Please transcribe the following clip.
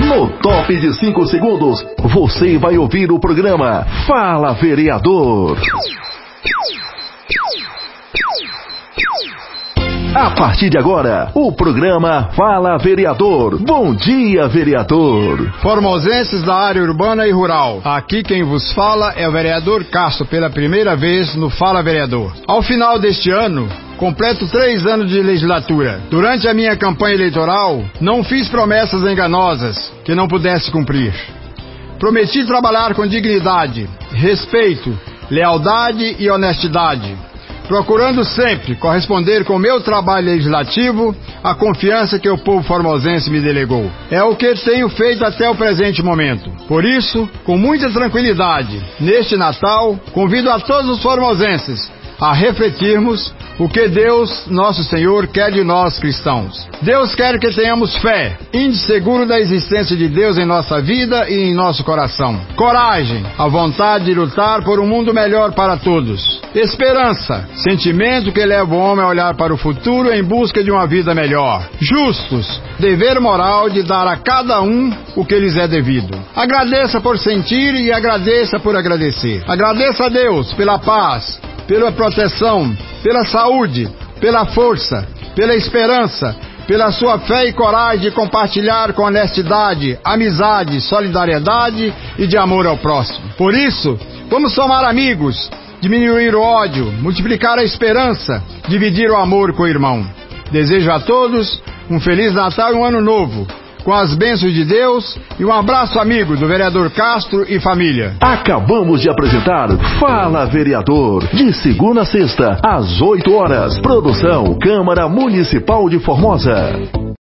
No top de 5 segundos, você vai ouvir o programa Fala Vereador. A partir de agora, o programa Fala Vereador. Bom dia, vereador. Formosenses da área urbana e rural. Aqui quem vos fala é o vereador Castro, pela primeira vez no Fala Vereador. Ao final deste ano, completo 3 anos de legislatura. Durante a minha campanha eleitoral, não fiz promessas enganosas que não pudesse cumprir. Prometi trabalhar com dignidade, respeito, lealdade e honestidade, procurando sempre corresponder com o meu trabalho legislativo à confiança que o povo formosense me delegou. É o que tenho feito até o presente momento. Por isso, com muita tranquilidade, neste Natal, convido a todos os formosenses a refletirmos o que Deus, nosso Senhor, quer de nós cristãos. Deus quer que tenhamos fé, índice seguro da existência de Deus em nossa vida e em nosso coração. Coragem, a vontade de lutar por um mundo melhor para todos. Esperança, sentimento que leva o homem a olhar para o futuro em busca de uma vida melhor. Justos, dever moral de dar a cada um o que lhes é devido. Agradeça por sentir e agradeça por agradecer. Agradeça a Deus pela paz, pela proteção, pela saúde, pela força, pela esperança, pela sua fé e coragem de compartilhar com honestidade, amizade, solidariedade e de amor ao próximo. Por isso, vamos somar amigos, diminuir o ódio, multiplicar a esperança, dividir o amor com o irmão. Desejo a todos um Feliz Natal e um Ano Novo, com as bênçãos de Deus, e um abraço amigo do vereador Castro e família. Acabamos de apresentar Fala Vereador, de segunda a sexta, às 8 horas. Produção Câmara Municipal de Formosa.